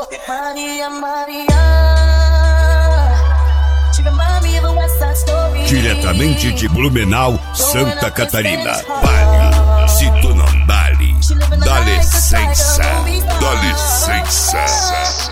Maria, Maria. Diretamente de Blumenau, Santa Catarina. Bale, se tu não bale, dá licença, dá licença.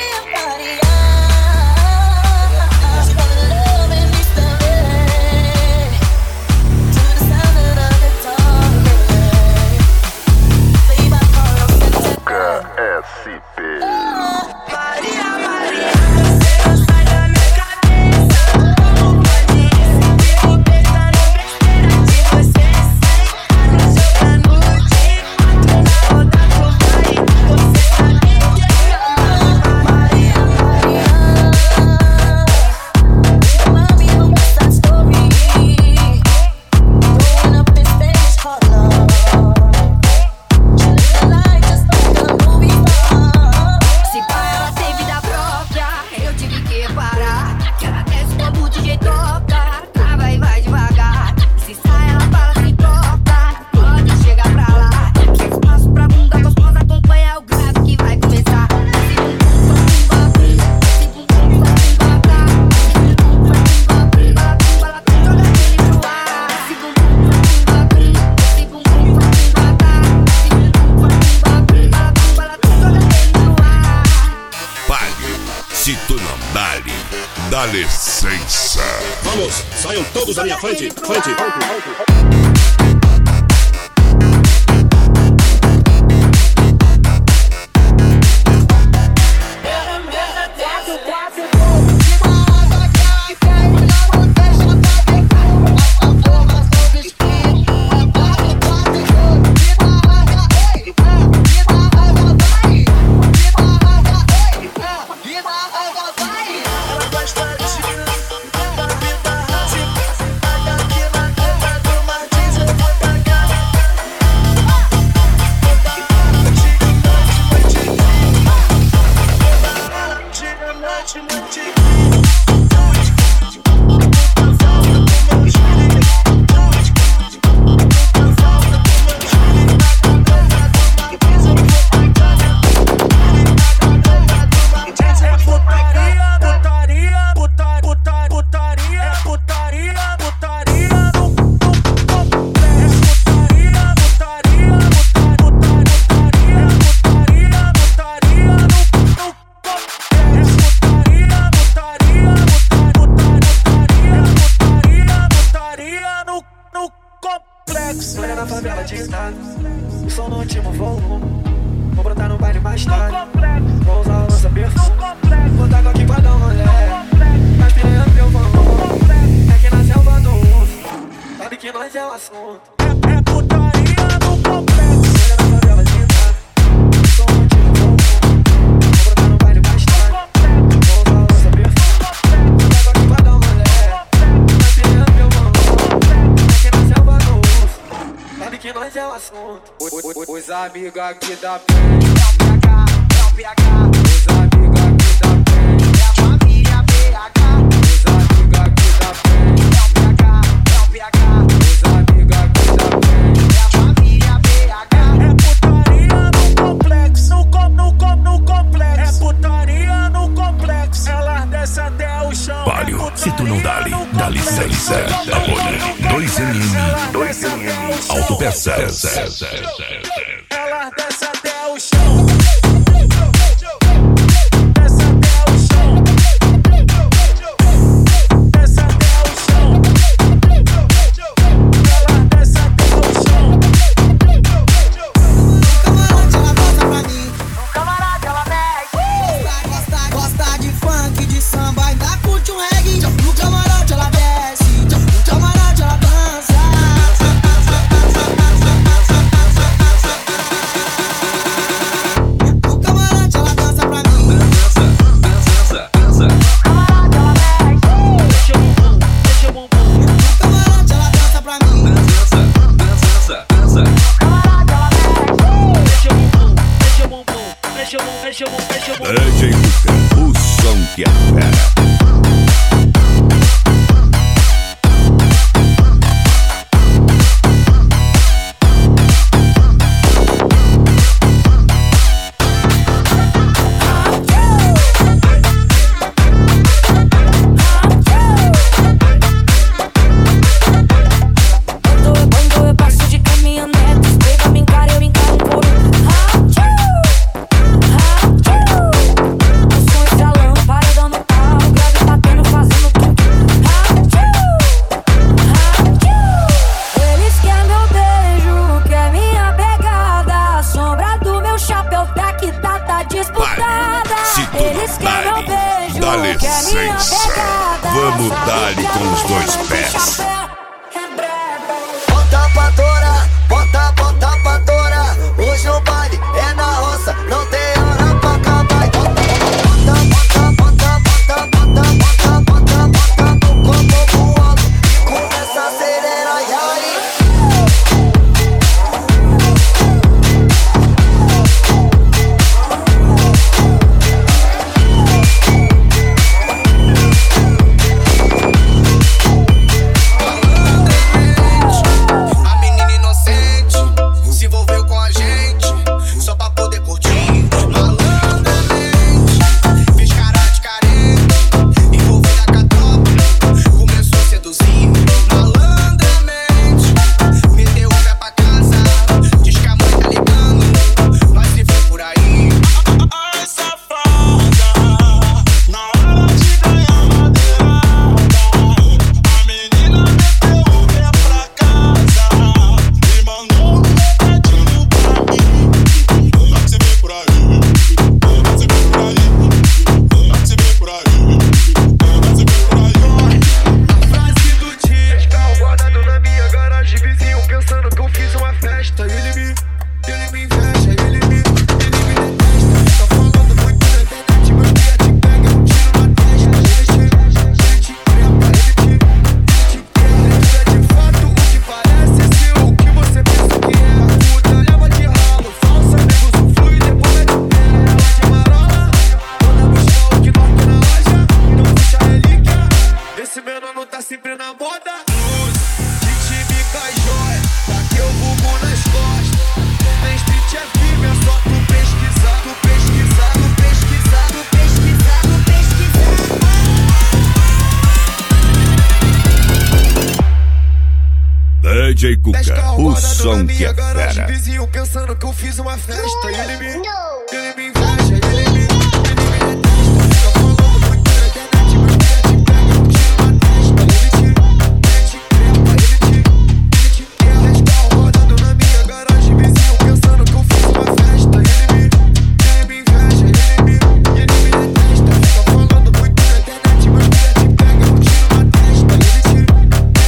Se tu não dale, dá licença. Vamos, saiam todos da minha frente, frente. Olha na favela de estado, o som no último volume. Vou brotar no baile mais tarde, vou usar o lança perfume. Vou dar aqui pra dar uma olhada, mas piranha meu vamos. É que na selva do urso, sabe que nós é o assunto. É putaria no complexo. Olha na favela de estado, o som no último volume. Vou brotar no baile mais tarde, vou usar o lança perfume. Vou dar aqui pra dar uma olhada, mas piranha meu vamos. É que na selva do urso, sabe que nós é o assunto. Os amigos aqui da frente, é o PH, é o PH. Os amigos aqui da frente, é a família PH. Os amigos aqui da frente, é o PH, é o PH. Os amigos aqui da frente, é a família PH. É putaria no complexo, no complexo. É putaria no complexo. Ela desce até o chão. Palio, se tu não dale, dá licença. Apoio 2MM, Autopeças. Ela desce até o chão. DJ Luca, o som que é fera. licença. Vamos dar-lhe com os dois pés. Bota pra torar, bota pra torar. Hoje o baile é na roça, não tem hora pra acabar. Bota no copo alto e começa a acelerar. E aí? DJ Cuca, o som que é fera. Vizinho pensando que eu fiz uma festa. Ele me inveja, ele me detesta. Fica falando muito na internet, mas ele te pega, eu tiro na testa. Ele te trepa, ele te quer. Tá rodando na minha garagem, vizinho pensando que eu fiz uma festa. Ele me inveja, ele me detesta. Fica falando muito na internet, mas ele te pega, eu tiro na testa. Ele te quer.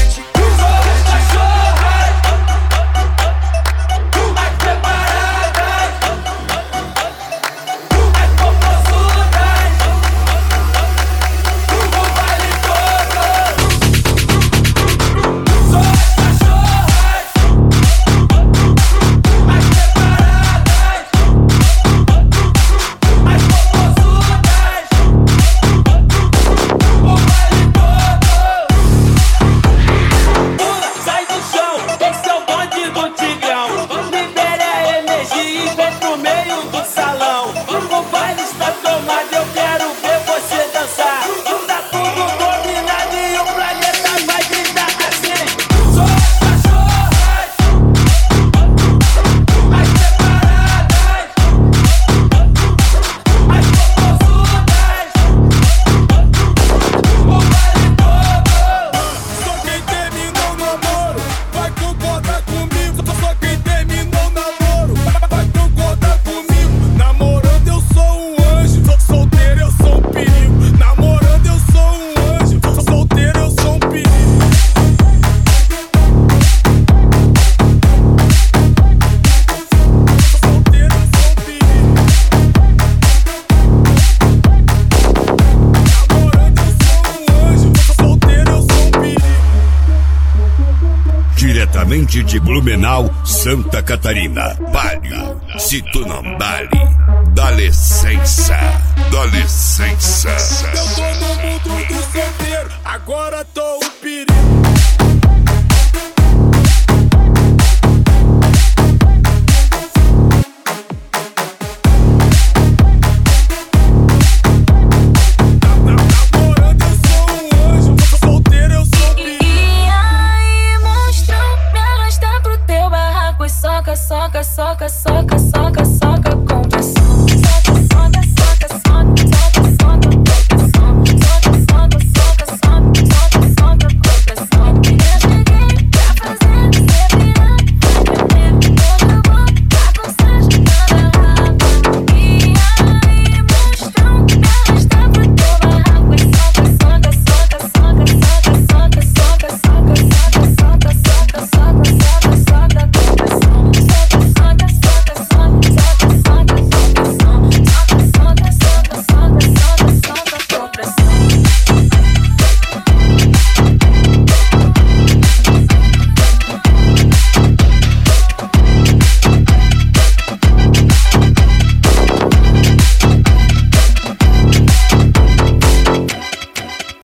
Diretamente de Blumenau, Santa Catarina. Bale, se tu não bale, dá licença, dá licença. Eu tô no mundo do solteiro, agora tô